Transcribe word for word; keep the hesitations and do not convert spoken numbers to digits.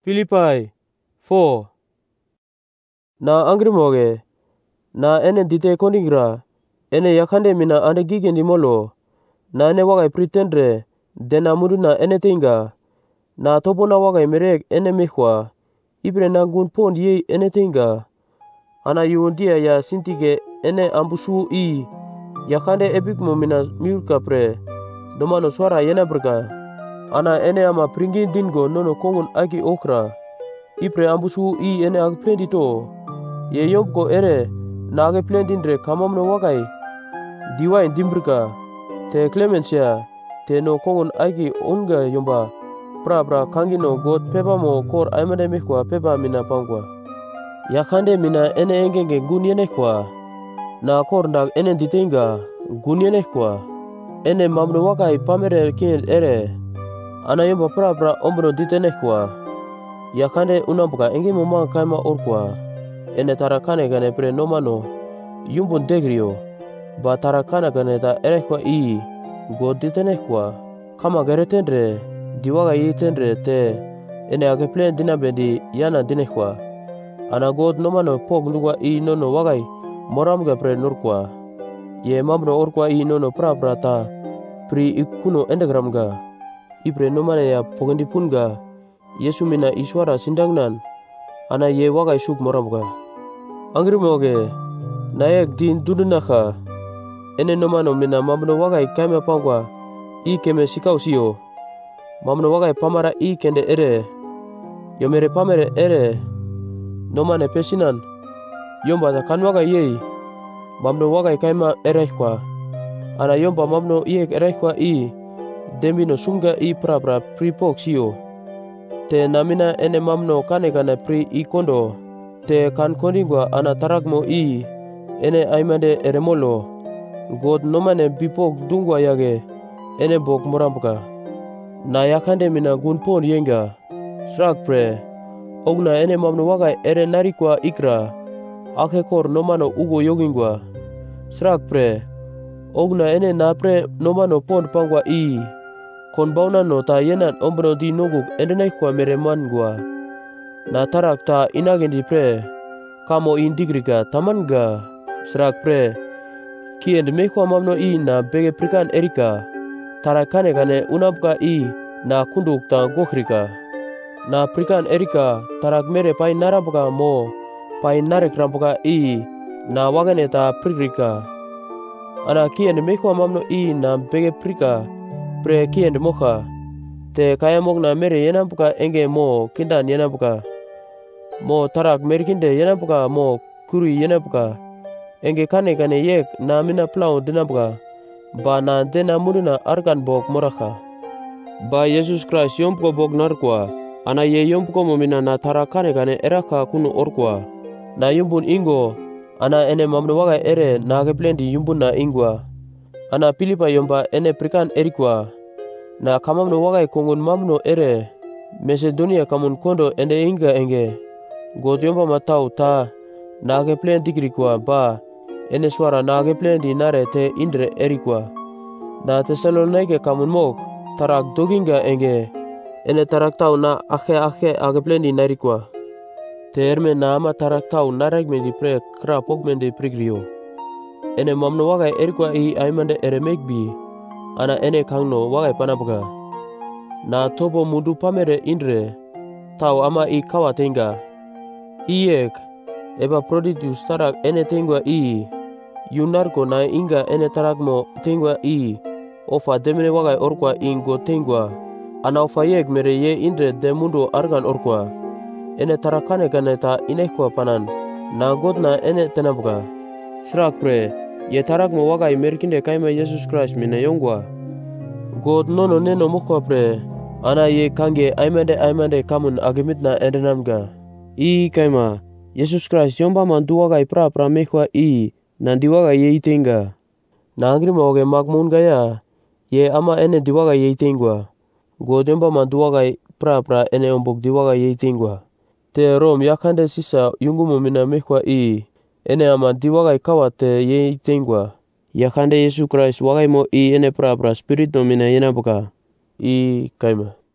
Filipai four. Na angri moge na ene dite kondingra ene yakande mina ande gigendi molo na ene wagai pretendre dena mudu na ene tinga na topo na wagai merek ene mehwa ibre na gun pond ye ene tinga ana yuondia ya sintige ene ambusu i yakande epik mo mina miurka pre domano suara yena berka ana ene ama pringi dingo nono kongun aki okra ipre ambusu i ene ag plendi to ye yomko ere na age plendindre kamamno wagai diwain dimbrika te clemencia te no kongun aki unga yomba pra pra kangino god pepa mo kor aimade mekwa pepa mina pangwa yakande mina ene engenge gunyene kwa na kor ndag ene ditenga gunyene kwa ene mamno wagai pamere kin ere ana yomba pra pra ombro ditene kwa yakande unambuka enge moma kaima orkwa ene tarakane gane pre nomano yumbun degrio ba tarakana gane ta erekwa i god ditene kwa kama geretendre diwaga yitendre te ene age plen dinabendi yana dinekwa ana god nomano pog lugwa i nono wagai moramga pre nurkwa ye mamno orkwa i nono pra pra ta pri ikuno endegramga ibre nomane ya pogendi punga Yesu mina iswara sindangnan ana ye wagai suk moramga angri moge naek din dudunaka ene nomano mina mamno wagai kaima pangwa i keme sikau sio mamno wagai pamara i kende ere yomere pamere ere nomane pesinan yomba ta kan wagai yei mamno wagai kaima erehkwa ana yomba mamno iek erehkwa i dembino sunga i prapra pripok sio te namina ene mamno kane kane pri i kondo te kan kondingwa ana tarakmo i ene aimande eremolo god nomane bipok dungwa yage ene bok morambuka na yakande mina gun pon yenga srak pre ogna ene mamno wagai ere narikwa ikra ake kor nomano ugo yogingwa srak pre ogna ene napre nomano pon pangwa i kon bauna no ta yenan ombro di noguk endenai kwa mereman gua na tarak ta inagendi pre kamo indigrika tamanga srak pre kiend mekwa mamno i na bege prikan erika tarakane kane unapka i na kunduk ta gokhrika na prikan erika tarak mere pai narampuka mo pai narek rampuka i na wagane ta prikrika ana kiend mekwa mamno i na bege prika pre kiend moka te kaya mokna mere yenampuka enge mo kindan yenampuka mo tarak merkinde yenampuka mo kuri yenampuka enge kane kane yek na mina plau dinampuka ba na dena muduna arkan bok moraka ba Yesus Christ yompuko bok narkwa ana ye yompuko momina na tarak kane kane eraka kunu orkwa na yumbun ingo ana ene mamno wagai ere na ageplendi yumbun na ingwa ana Filipai yomba ene prikan erikwa na kamamno wagai kongun mamno ere Macedonia kamun kondo ende inga enge god yomba matau ta na ageplen digrikwa ba ene swara na ageplen di nare te indre erikwa na Thessalonike kamun mok tarak doginga enge ene tarak tau na ake ake ageplen di narikwa te erme na ama tarak tau narek mendi pre kra pokmendi prigrio ene mamno wagai erikwa i aimande ere mekbi ana ene kangno wagai panabuga na topo mundu pamere indre tau ama i kawa tenga iek eba proditus tarak ene tengwa i yunarko na inga ene tarakmo tengwa i ofa demene wagai orkwa ingo tengwa ana ofa yek mere ye indre de mundo argan orkwa ene tarakane kane ta inekwa panan na god na ene tenabuga srak pre ye tarak mo wagai merkinde kaima Yesus Christ mina yongwa god nono neno mukwa pre ana ye kange aimande aimande kamun agemitna endenamga i kaima Yesus Christ yomba man duwagai pra pra mekwa i nandiwaga ye itenga na angri moge magmun gaya ye ama ene diwaga ye itengwa god yomba man duwagai pra pra ene ombok diwaga ye itengwa te rom yakande sisa yungumo mina mekwa i ene ama diwagai kawate ye itengwa yakande Yesus Christ wagai mo i ene pra pra spirit no mina yena buka i kaima